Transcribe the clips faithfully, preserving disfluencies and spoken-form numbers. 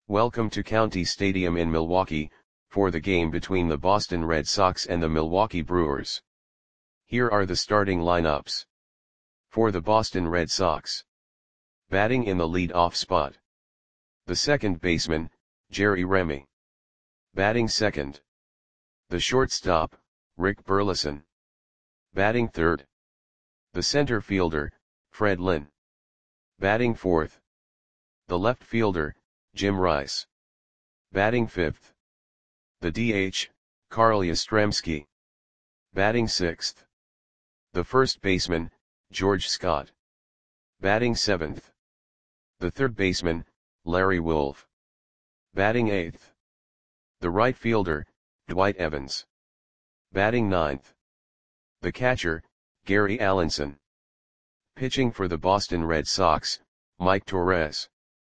Welcome to County Stadium in Milwaukee, for the game between the Boston Red Sox and the Milwaukee Brewers. Here are the starting lineups. For the Boston Red Sox. Batting in the lead-off spot. The second baseman, Jerry Remy. Batting second. The shortstop, Rick Burleson. Batting third. The center fielder, Fred Lynn. Batting fourth. The left fielder, Jim Rice. Batting fifth. The D H, Carl Yastrzemski. Batting sixth. The first baseman, George Scott. Batting seventh. The third baseman, Larry Wolff. Batting eighth. The right fielder, Dwight Evans. Batting ninth. The catcher, Gary Allenson. Pitching for the Boston Red Sox, Mike Torres.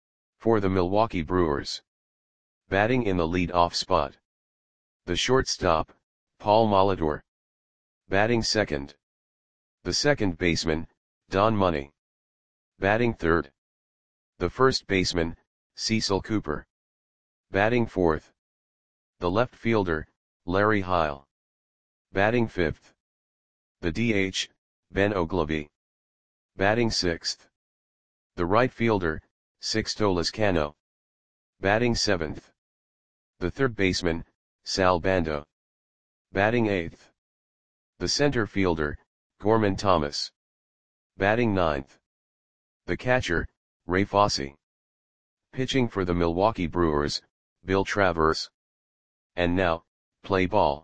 For the Milwaukee Brewers. Batting in the lead-off spot. The shortstop, Paul Molitor. Batting second. The second baseman, Don Money. Batting third. The first baseman, Cecil Cooper. Batting fourth. The left fielder, Larry Heil. Batting fifth. The D H, Ben Oglivie. Batting sixth. The right fielder, Sixto Lezcano. Batting seventh. The third baseman, Sal Bando. Batting eighth. The center fielder, Gorman Thomas. Batting ninth. The catcher, Ray Fosse. Pitching for the Milwaukee Brewers, Bill Travers. And now, play ball.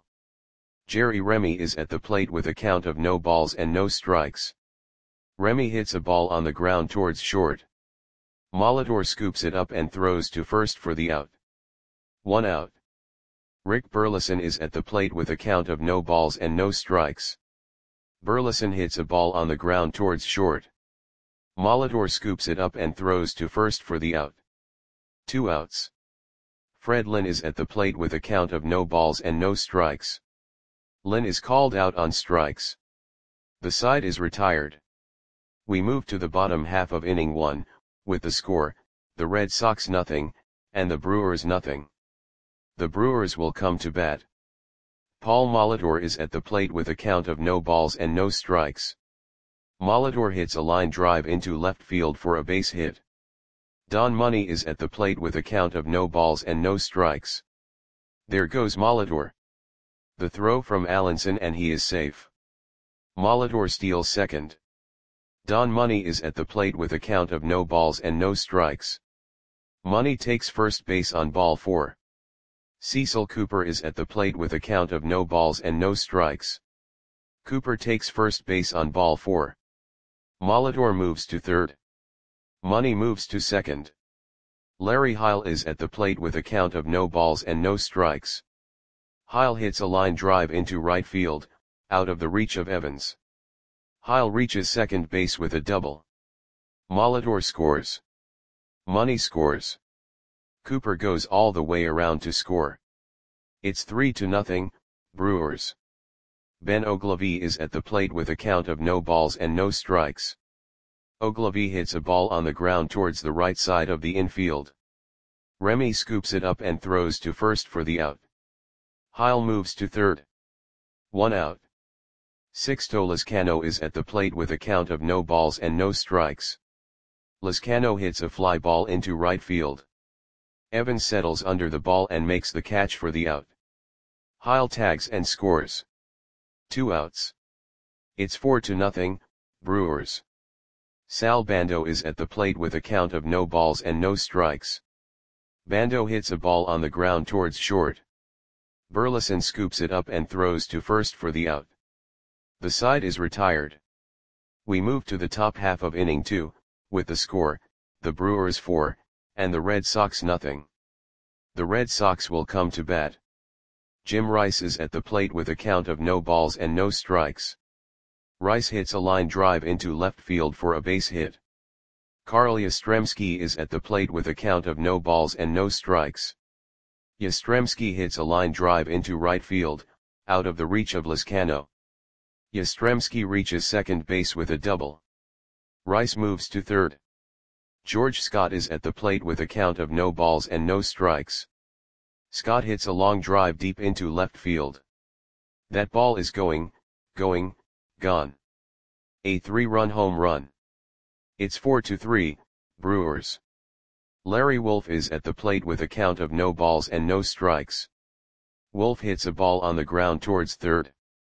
Jerry Remy is at the plate with a count of no balls and no strikes. Remy hits a ball on the ground towards short. Molitor scoops it up and throws to first for the out. One out. Rick Burleson is at the plate with a count of no balls and no strikes. Burleson hits a ball on the ground towards short. Molitor scoops it up and throws to first for the out. Two outs. Fred Lynn is at the plate with a count of no balls and no strikes. Lynn is called out on strikes. The side is retired. We move to the bottom half of inning one, with the score, the Red Sox nothing, and the Brewers nothing. The Brewers will come to bat. Paul Molitor is at the plate with a count of no balls and no strikes. Molitor hits a line drive into left field for a base hit. Don Money is at the plate with a count of no balls and no strikes. There goes Molitor. The throw from Allenson and he is safe. Molitor steals second. Don Money is at the plate with a count of no balls and no strikes. Money takes first base on ball four. Cecil Cooper is at the plate with a count of no balls and no strikes. Cooper takes first base on ball four. Molitor moves to third. Money moves to second. Larry Heil is at the plate with a count of no balls and no strikes. Heil hits a line drive into right field, out of the reach of Evans. Heil reaches second base with a double. Molitor scores. Money scores. Cooper goes all the way around to score. It's three to nothing, Brewers. Ben Oglivie is at the plate with a count of no balls and no strikes. Oglivie hits a ball on the ground towards the right side of the infield. Remy scoops it up and throws to first for the out. Heil moves to third. One out. Sixto Lezcano is at the plate with a count of no balls and no strikes. Lezcano hits a fly ball into right field. Evans settles under the ball and makes the catch for the out. Heil tags and scores. Two outs. It's four to nothing, Brewers. Sal Bando is at the plate with a count of no balls and no strikes. Bando hits a ball on the ground towards short. Burleson scoops it up and throws to first for the out. The side is retired. We move to the top half of inning two, with the score, the Brewers four, and the Red Sox nothing. The Red Sox will come to bat. Jim Rice is at the plate with a count of no balls and no strikes. Rice hits a line drive into left field for a base hit. Carl Yastrzemski is at the plate with a count of no balls and no strikes. Yastrzemski hits a line drive into right field, out of the reach of Lezcano. Yastrzemski reaches second base with a double. Rice moves to third. George Scott is at the plate with a count of no balls and no strikes. Scott hits a long drive deep into left field. That ball is going, going, gone. A three-run home run. It's four to three, Brewers. Larry Wolf is at the plate with a count of no balls and no strikes. Wolf hits a ball on the ground towards third.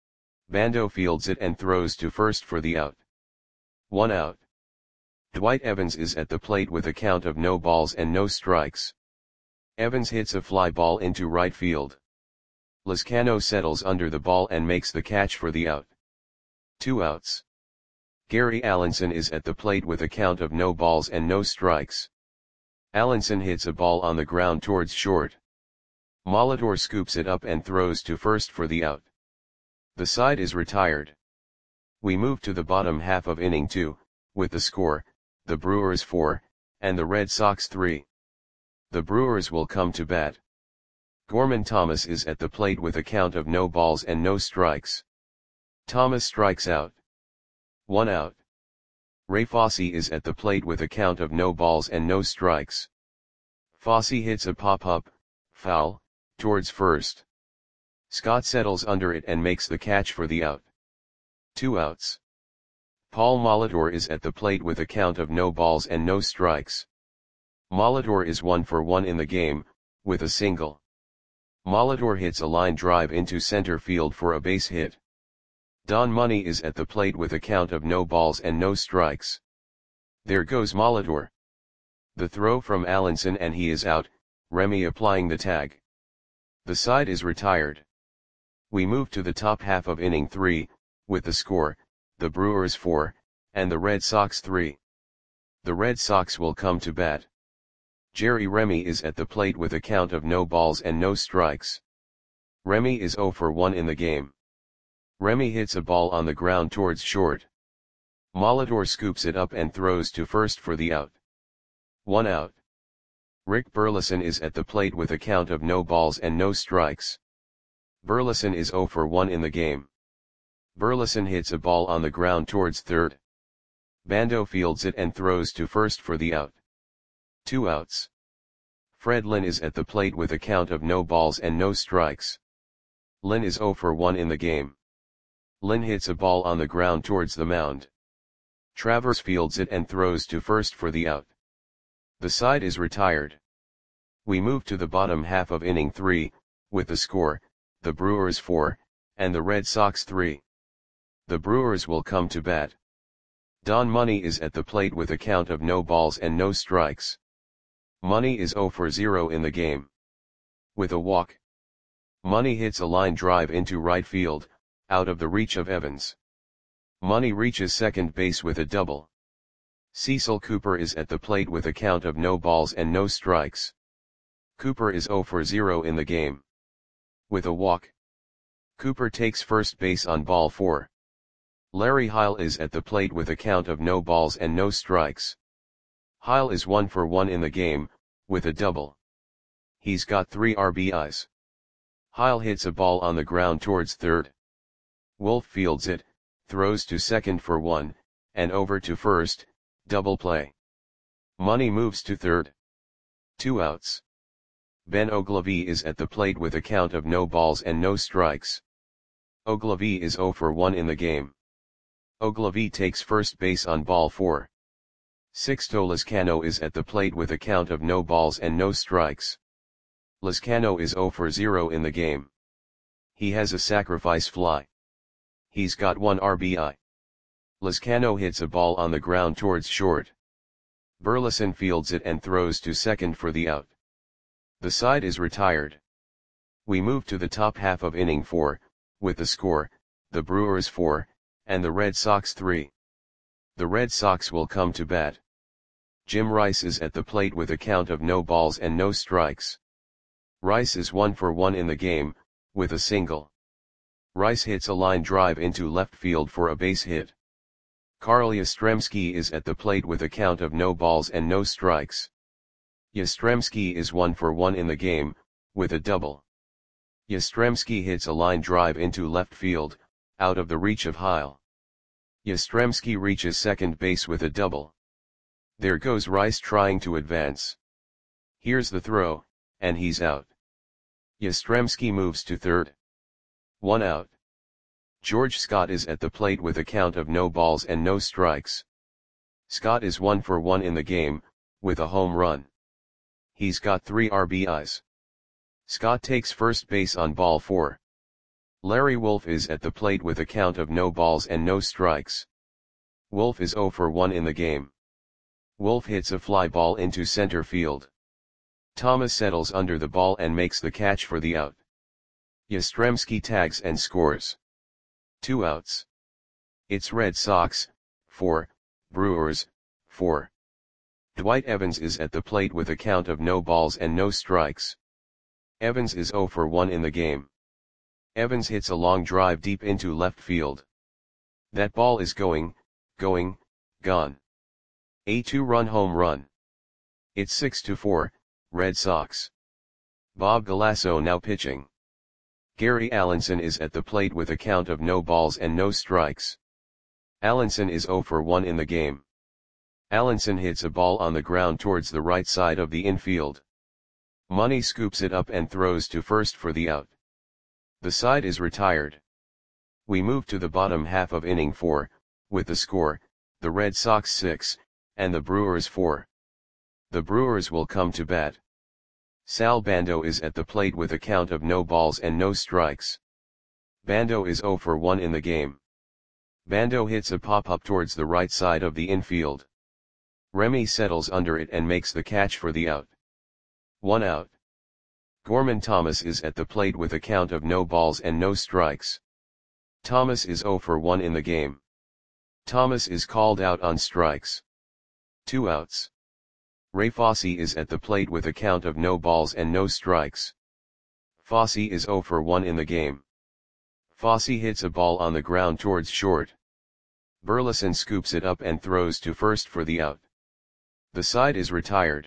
Bando fields it and throws to first for the out. One out. Dwight Evans is at the plate with a count of no balls and no strikes. Evans hits a fly ball into right field. Lizcano settles under the ball and makes the catch for the out. Two outs. Gary Allenson is at the plate with a count of no balls and no strikes. Allenson hits a ball on the ground towards short. Molitor scoops it up and throws to first for the out. The side is retired. We move to the bottom half of inning two, with the score, the Brewers four, and the Red Sox three. The Brewers will come to bat. Gorman Thomas is at the plate with a count of no balls and no strikes. Thomas strikes out. One out. Ray Fosse is at the plate with a count of no balls and no strikes. Fosse hits a pop-up, foul, towards first. Scott settles under it and makes the catch for the out. Two outs. Paul Molitor is at the plate with a count of no balls and no strikes. Molitor is one for one in the game, with a single. Molitor hits a line drive into center field for a base hit. Don Money is at the plate with a count of no balls and no strikes. There goes Molitor. The throw from Allenson and he is out, Remy applying the tag. The side is retired. We move to the top half of inning three, with the score, the Brewers four, and the Red Sox three. The Red Sox will come to bat. Jerry Remy is at the plate with a count of no balls and no strikes. Remy is zero for one in the game. Remy hits a ball on the ground towards short. Molitor scoops it up and throws to first for the out. One out. Rick Burleson is at the plate with a count of no balls and no strikes. Burleson is zero for one in the game. Burleson hits a ball on the ground towards third. Bando fields it and throws to first for the out. Two outs. Fred Lynn is at the plate with a count of no balls and no strikes. Lynn is zero for one in the game. Lynn hits a ball on the ground towards the mound. Travers fields it and throws to first for the out. The side is retired. We move to the bottom half of inning three, with the score, the Brewers four, and the Red Sox three. The Brewers will come to bat. Don Money is at the plate with a count of no balls and no strikes. Money is zero for zero in the game. With a walk. Money hits a line drive into right field, out of the reach of Evans. Money reaches second base with a double. Cecil Cooper is at the plate with a count of no balls and no strikes. Cooper is zero for zero in the game. With a walk. Cooper takes first base on ball four. Larry Heil is at the plate with a count of no balls and no strikes. Heil is one for one in the game, with a double. He's got three R B Is. Heil hits a ball on the ground towards third. Wolf fields it, throws to second for one, and over to first, double play. Money moves to third. Two outs. Ben Ogilvie is at the plate with a count of no balls and no strikes. Ogilvie is zero for one in the game. Ogilvie takes first base on ball four. Sixto Lizcano is at the plate with a count of no balls and no strikes. Lizcano is zero for zero in the game. He has a sacrifice fly. He's got one R B I. Lizcano hits a ball on the ground towards short. Burleson fields it and throws to second for the out. The side is retired. We move to the top half of inning four, with the score, the Brewers four, and the Red Sox three. The Red Sox will come to bat. Jim Rice is at the plate with a count of no balls and no strikes. Rice is one for one in the game, with a single. Rice hits a line drive into left field for a base hit. Carl Yastrzemski is at the plate with a count of no balls and no strikes. Yastrzemski is one for one in the game, with a double. Yastrzemski hits a line drive into left field, out of the reach of Heil. Yastrzemski reaches second base with a double. There goes Rice trying to advance. Here's the throw, and he's out. Yastrzemski moves to third. One out. George Scott is at the plate with a count of no balls and no strikes. Scott is one for one in the game, with a home run. He's got three R B Is. Scott takes first base on ball four. Larry Wolf is at the plate with a count of no balls and no strikes. Wolf is zero for one in the game. Wolf hits a fly ball into center field. Thomas settles under the ball and makes the catch for the out. Yastrzemski tags and scores. Two outs. It's Red Sox, four, Brewers, four. Dwight Evans is at the plate with a count of no balls and no strikes. Evans is zero for one in the game. Evans hits a long drive deep into left field. That ball is going, going, gone. A two-run home run. It's six to four, Red Sox. Bob Galasso now pitching. Gary Allenson is at the plate with a count of no balls and no strikes. Allenson is zero for one in the game. Allenson hits a ball on the ground towards the right side of the infield. Money scoops it up and throws to first for the out. The side is retired. We move to the bottom half of inning four, with the score, the Red Sox six, and the Brewers four. The Brewers will come to bat. Sal Bando is at the plate with a count of no balls and no strikes. Bando is zero for one in the game. Bando hits a pop-up towards the right side of the infield. Remy settles under it and makes the catch for the out. One out. Gorman Thomas is at the plate with a count of no balls and no strikes. Thomas is zero for one in the game. Thomas is called out on strikes. Two outs. Ray Fosse is at the plate with a count of no balls and no strikes. Fosse is zero for one in the game. Fosse hits a ball on the ground towards short. Burleson scoops it up and throws to first for the out. The side is retired.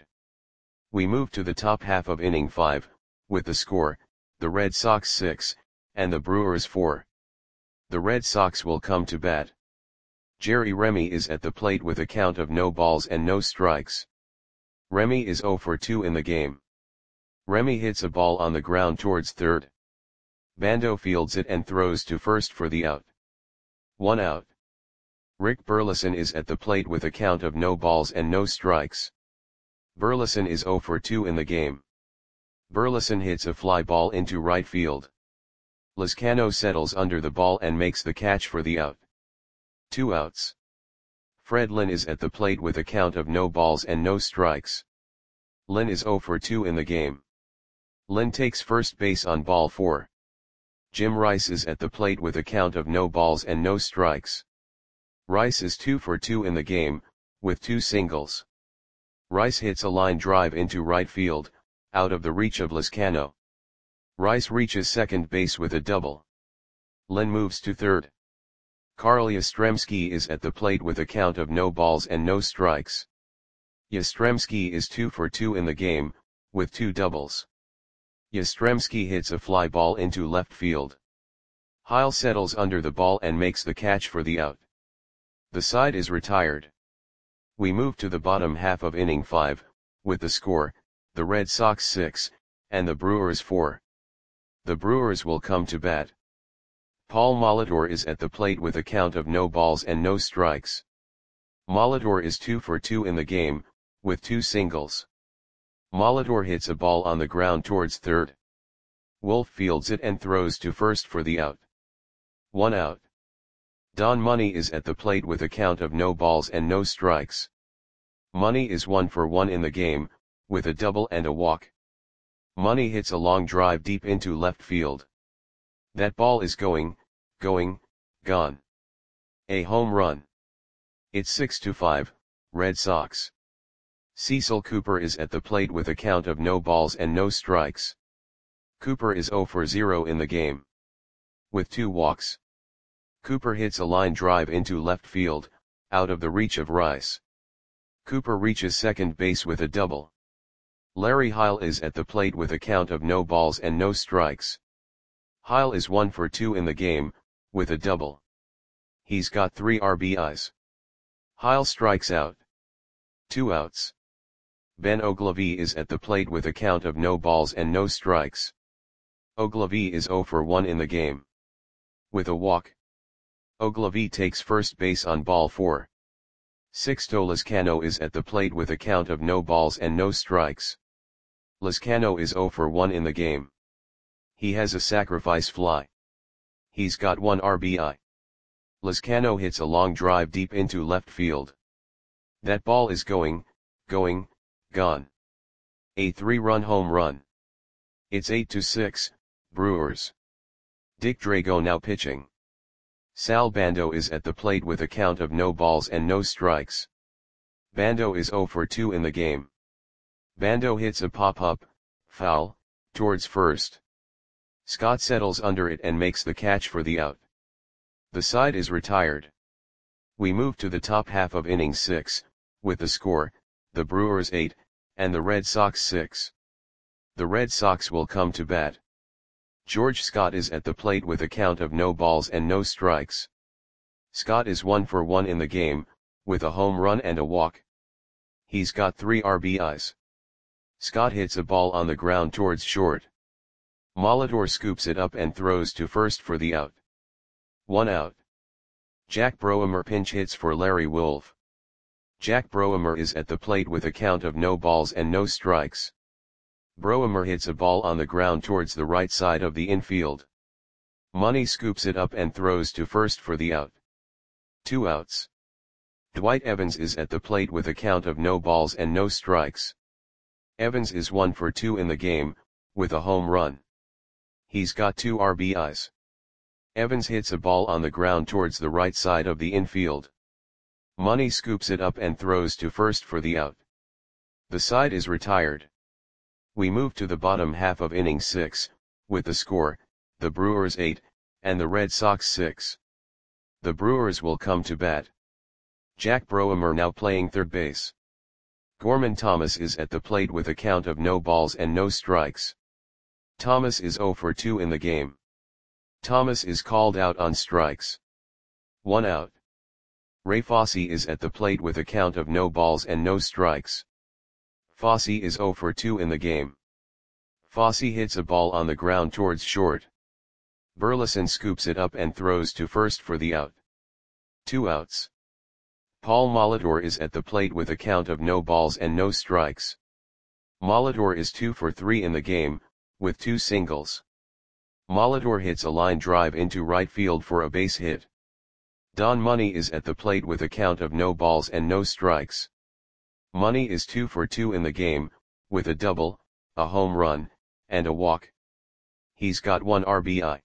We move to the top half of inning five, with the score, the Red Sox six, and the Brewers four. The Red Sox will come to bat. Jerry Remy is at the plate with a count of no balls and no strikes. Remy is zero for two in the game. Remy hits a ball on the ground towards third. Bando fields it and throws to first for the out. One out. Rick Burleson is at the plate with a count of no balls and no strikes. Burleson is zero for two in the game. Burleson hits a fly ball into right field. Lizcano settles under the ball and makes the catch for the out. Two outs. Fred Lynn is at the plate with a count of no balls and no strikes. Lynn is zero for two in the game. Lynn takes first base on ball four. Jim Rice is at the plate with a count of no balls and no strikes. Rice is two for two in the game, with two singles. Rice hits a line drive into right field, out of the reach of Lizcano. Rice reaches second base with a double. Lynn moves to third. Carl Yastrzemski is at the plate with a count of no balls and no strikes. Yastrzemski is two for two in the game, with two doubles. Yastrzemski hits a fly ball into left field. Heil settles under the ball and makes the catch for the out. The side is retired. We move to the bottom half of inning five, with the score, the Red Sox six, and the Brewers four. The Brewers will come to bat. Paul Molitor is at the plate with a count of no balls and no strikes. Molitor is two for two in the game, with two singles. Molitor hits a ball on the ground towards third. Wolf fields it and throws to first for the out. One out. Don Money is at the plate with a count of no balls and no strikes. Money is one for one in the game, with a double and a walk. Money hits a long drive deep into left field. That ball is going, going, gone. A home run. It's six to five, Red Sox. Cecil Cooper is at the plate with a count of no balls and no strikes. Cooper is zero for zero in the game. With two walks. Cooper hits a line drive into left field, out of the reach of Rice. Cooper reaches second base with a double. Larry Heil is at the plate with a count of no balls and no strikes. Heil is one for two in the game, with a double. He's got three R B Is. Heil strikes out. Two outs. Ben Ogilvy is at the plate with a count of no balls and no strikes. Ogilvy is zero for one in the game. With a walk, Ogilvy takes first base on ball four. Sixto Lezcano is at the plate with a count of no balls and no strikes. Lezcano is zero for one in the game. He has a sacrifice fly. He's got one R B I. Lezcano hits a long drive deep into left field. That ball is going, going, gone. A three-run home run. It's eight to six, Brewers. Dick Drago now pitching. Sal Bando is at the plate with a count of no balls and no strikes. Bando is zero for two in the game. Bando hits a pop-up, foul, towards first. Scott settles under it and makes the catch for the out. The side is retired. We move to the top half of inning six, with the score, the Brewers eight, and the Red Sox six. The Red Sox will come to bat. George Scott is at the plate with a count of no balls and no strikes. Scott is one for one in the game, with a home run and a walk. He's got three R B Is. Scott hits a ball on the ground towards short. Molitor scoops it up and throws to first for the out. One out. Jack Broemer pinch hits for Larry Wolf. Jack Broemer is at the plate with a count of no balls and no strikes. Broemer hits a ball on the ground towards the right side of the infield. Money scoops it up and throws to first for the out. Two outs. Dwight Evans is at the plate with a count of no balls and no strikes. Evans is one for two in the game, with a home run. He's got two R B Is. Evans hits a ball on the ground towards the right side of the infield. Money scoops it up and throws to first for the out. The side is retired. We move to the bottom half of inning six, with the score, the Brewers eight, and the Red Sox six. The Brewers will come to bat. Jack Broemer now playing third base. Gorman Thomas is at the plate with a count of no balls and no strikes. Thomas is zero for two in the game. Thomas is called out on strikes. One out. Ray Fosse is at the plate with a count of no balls and no strikes. Fosse is zero for two in the game. Fosse hits a ball on the ground towards short. Burleson scoops it up and throws to first for the out. Two outs. Paul Molitor is at the plate with a count of no balls and no strikes. Molitor is two for three in the game, with two singles. Molitor hits a line drive into right field for a base hit. Don Money is at the plate with a count of no balls and no strikes. Money is two for two in the game, with a double, a home run, and a walk. He's got one R B I.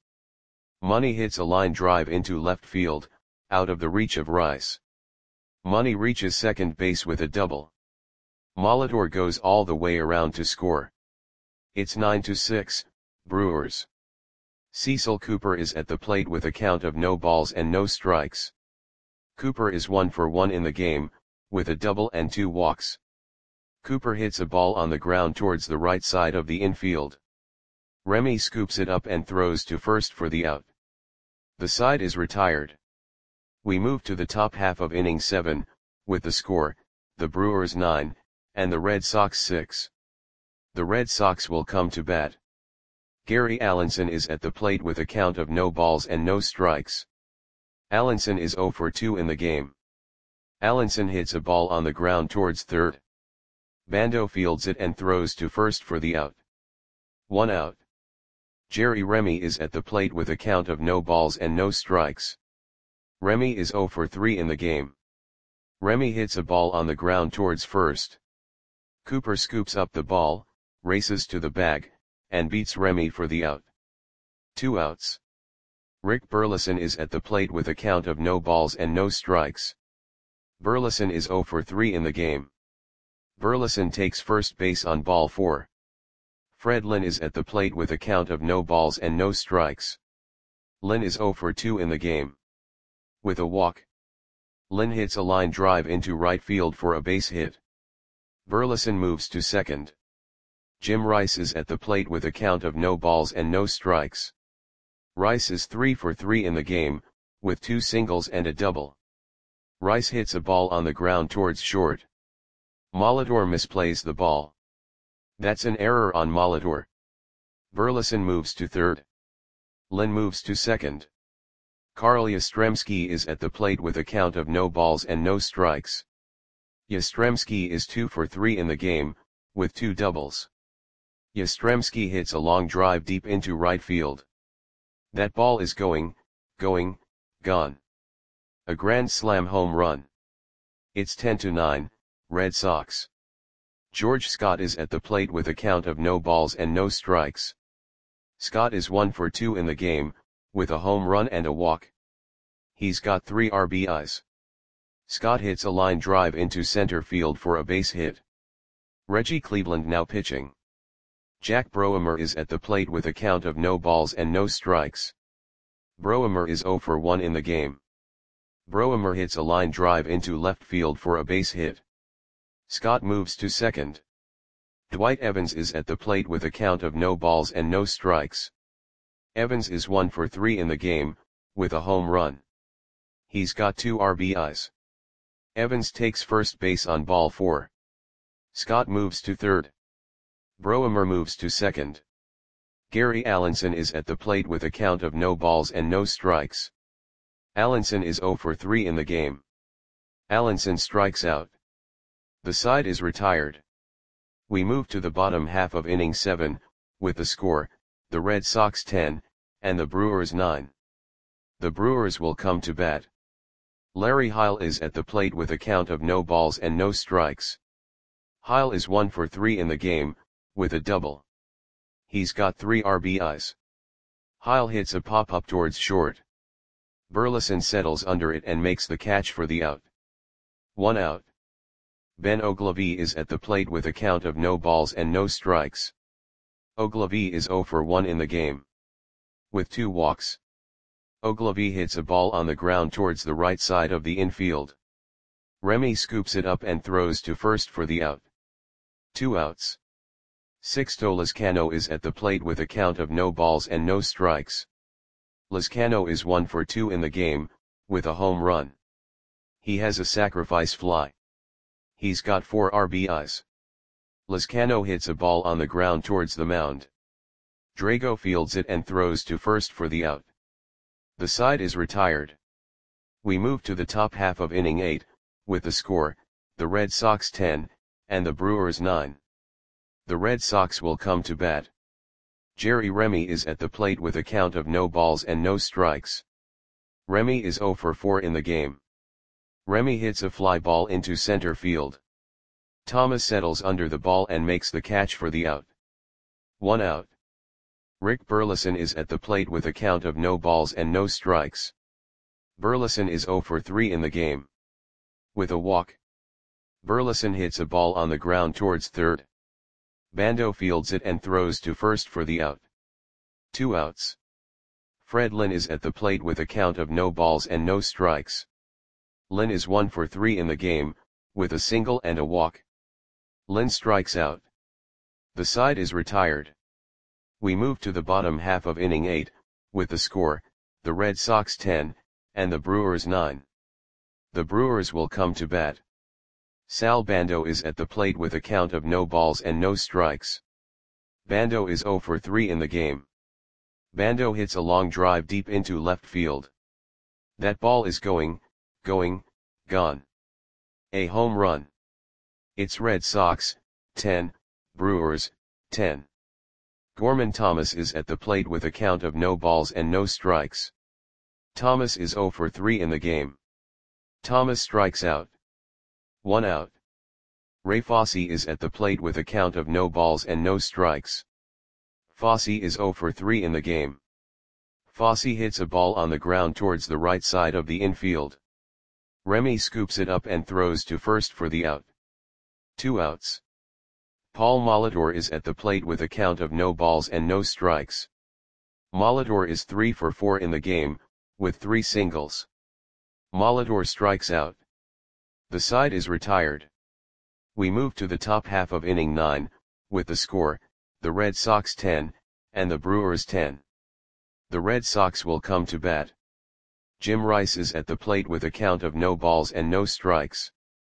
Money hits a line drive into left field, out of the reach of Rice. Money reaches second base with a double. Molitor goes all the way around to score. It's nine to six, Brewers. Cecil Cooper is at the plate with a count of no balls and no strikes. Cooper is one for one in the game, with a double and two walks. Cooper hits a ball on the ground towards the right side of the infield. Remy scoops it up and throws to first for the out. The side is retired. We move to the top half of inning seven, with the score, the Brewers nine, and the Red Sox six. The Red Sox will come to bat. Gary Allenson is at the plate with a count of no balls and no strikes. Allenson is zero for two in the game. Allenson hits a ball on the ground towards third. Bando fields it and throws to first for the out. One out. Jerry Remy is at the plate with a count of no balls and no strikes. Remy is zero for three in the game. Remy hits a ball on the ground towards first. Cooper scoops up the ball, races to the bag, and beats Remy for the out. Two outs. Rick Burleson is at the plate with a count of no balls and no strikes. Burleson is zero for three in the game. Burleson takes first base on ball four. Fred Lynn is at the plate with a count of no balls and no strikes. Lynn is zero for two in the game. With a walk, Lynn hits a line drive into right field for a base hit. Burleson moves to second. Jim Rice is at the plate with a count of no balls and no strikes. Rice is three for three in the game, with two singles and a double. Rice hits a ball on the ground towards short. Molitor misplays the ball. That's an error on Molitor. Burleson moves to third. Lynn moves to second. Karl Yastrzemski is at the plate with a count of no balls and no strikes. Yastrzemski is two for three in the game, with two doubles. Yastrzemski hits a long drive deep into right field. That ball is going, going, gone. A grand slam home run. It's ten to nine, Red Sox. George Scott is at the plate with a count of no balls and no strikes. Scott is one for two in the game, with a home run and a walk. He's got three R B Is. Scott hits a line drive into center field for a base hit. Reggie Cleveland now pitching. Jack Broemer is at the plate with a count of no balls and no strikes. Broemer is zero for one in the game. Broemer hits a line drive into left field for a base hit. Scott moves to second. Dwight Evans is at the plate with a count of no balls and no strikes. Evans is one for three in the game, with a home run. He's got two R B Is. Evans takes first base on ball four. Scott moves to third. Broemer moves to second. Gary Allenson is at the plate with a count of no balls and no strikes. Allenson is zero for three in the game. Allenson strikes out. The side is retired. We move to the bottom half of inning seven, with the score, the Red Sox ten, and the Brewers nine. The Brewers will come to bat. Larry Heil is at the plate with a count of no balls and no strikes. Heil is one for three in the game, with a double. He's got three R B Is. Heil hits a pop-up towards short. Burleson settles under it and makes the catch for the out. One out. Ben Ogilvie is at the plate with a count of no balls and no strikes. Ogilvie is zero for one in the game. With two walks. Ogilvie hits a ball on the ground towards the right side of the infield. Remy scoops it up and throws to first for the out. Two outs. Sixto Lezcano is at the plate with a count of no balls and no strikes. Lezcano is one for two in the game, with a home run. He has a sacrifice fly. He's got four R B Is. Lezcano hits a ball on the ground towards the mound. Drago fields it and throws to first for the out. The side is retired. We move to the top half of inning eight, with the score, the Red Sox ten, and the Brewers nine. The Red Sox will come to bat. Jerry Remy is at the plate with a count of no balls and no strikes. Remy is zero for four in the game. Remy hits a fly ball into center field. Thomas settles under the ball and makes the catch for the out. One out. Rick Burleson is at the plate with a count of no balls and no strikes. Burleson is zero for three in the game. With a walk. Burleson hits a ball on the ground towards third. Bando fields it and throws to first for the out. Two outs. Fred Lynn is at the plate with a count of no balls and no strikes. Lynn is one for three in the game, with a single and a walk. Lynn strikes out. The side is retired. We move to the bottom half of inning eight, with the score, the Red Sox ten, and the Brewers nine. The Brewers will come to bat. Sal Bando is at the plate with a count of no balls and no strikes. Bando is zero for three in the game. Bando hits a long drive deep into left field. That ball is going, going, gone. A home run. It's Red Sox, ten, Brewers, ten. Gorman Thomas is at the plate with a count of no balls and no strikes. Thomas is zero for three in the game. Thomas strikes out. One out. Ray Fosse is at the plate with a count of no balls and no strikes. Fosse is zero for three in the game. Fosse hits a ball on the ground towards the right side of the infield. Remy scoops it up and throws to first for the out. Two outs. Paul Molitor is at the plate with a count of no balls and no strikes. Molitor is three for four in the game, with three singles. Molitor strikes out. The side is retired. We move to the top half of inning nine, with the score, the Red Sox ten, and the Brewers ten. The Red Sox will come to bat. Jim Rice is at the plate with a count of no balls and no strikes.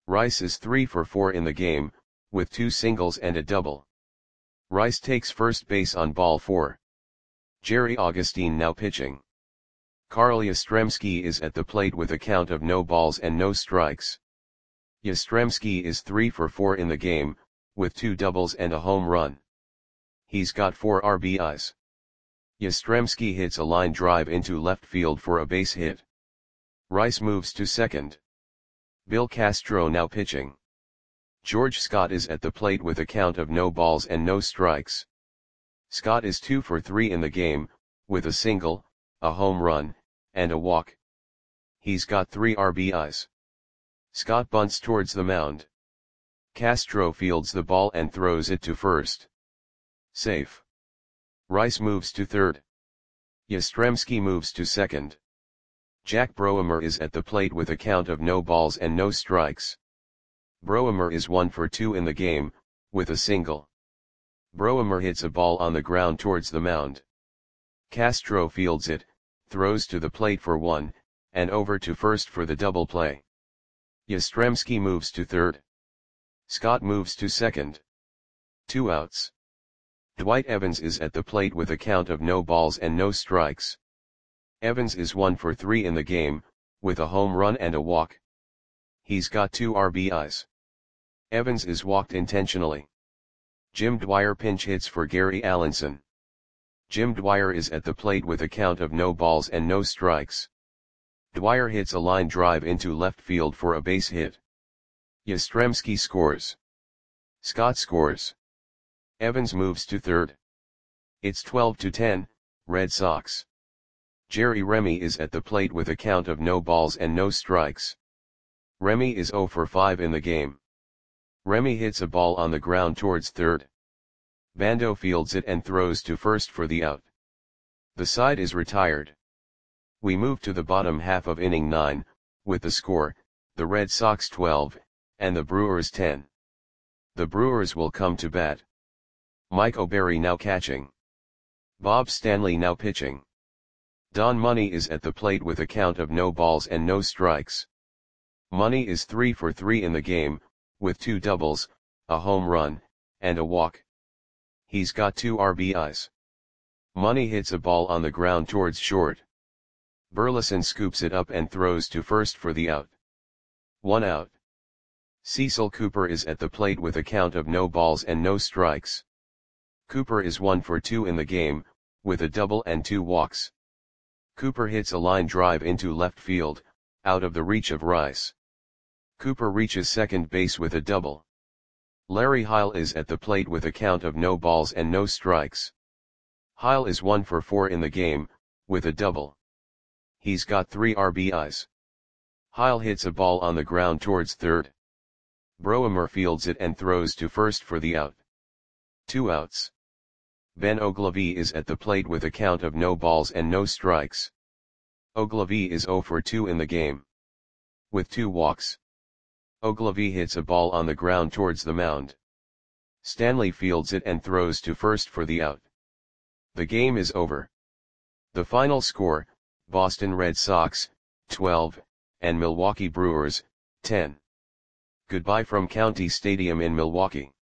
Rice is three for four in the game, with two singles and a double. Rice takes first base on ball four. Jerry Augustine now pitching. Carl Yastrzemski is at the plate with a count of no balls and no strikes. Yastrzemski is three for four in the game, with two doubles and a home run. He's got four R B Is. Yastrzemski hits a line drive into left field for a base hit. Rice moves to second. Bill Castro now pitching. George Scott is at the plate with a count of no balls and no strikes. Scott is two for three in the game, with a single, a home run, and a walk. He's got three R B Is. Scott bunts towards the mound. Castro fields the ball and throws it to first. Safe. Rice moves to third. Yastrzemski moves to second. Jack Broemer is at the plate with a count of no balls and no strikes. Broemer is one for two in the game, with a single. Broemer hits a ball on the ground towards the mound. Castro fields it, throws to the plate for one, and over to first for the double play. Yastrzemski moves to third. Scott moves to second. Two outs. Dwight Evans is at the plate with a count of no balls and no strikes. Evans is one for three in the game, with a home run and a walk. He's got two R B Is. Evans is walked intentionally. Jim Dwyer pinch hits for Gary Allenson. Jim Dwyer is at the plate with a count of no balls and no strikes. Dwyer hits a line drive into left field for a base hit. Yastrzemski scores. Scott scores. Evans moves to third. It's twelve to ten, Red Sox. Jerry Remy is at the plate with a count of no balls and no strikes. Remy is zero for five in the game. Remy hits a ball on the ground towards third. Bando fields it and throws to first for the out. The side is retired. We move to the bottom half of inning nine, with the score, the Red Sox twelve, and the Brewers ten. The Brewers will come to bat. Mike O'Berry now catching. Bob Stanley now pitching. Don Money is at the plate with a count of no balls and no strikes. Money is three for three in the game, with two doubles, a home run, and a walk. He's got two R B Is. Money hits a ball on the ground towards short. Burleson scoops it up and throws to first for the out. One out. Cecil Cooper is at the plate with a count of no balls and no strikes. Cooper is one for two in the game, with a double and two walks. Cooper hits a line drive into left field, out of the reach of Rice. Cooper reaches second base with a double. Larry Heil is at the plate with a count of no balls and no strikes. Heil is one for four in the game, with a double. He's got three R B Is. Heil hits a ball on the ground towards third. Broemer fields it and throws to first for the out. Two outs. Ben Ogilvie is at the plate with a count of no balls and no strikes. Ogilvie is zero for two in the game. With two walks. Ogilvie hits a ball on the ground towards the mound. Stanley fields it and throws to first for the out. The game is over. The final score, Boston Red Sox, twelve, and Milwaukee Brewers, ten. Goodbye from County Stadium in Milwaukee.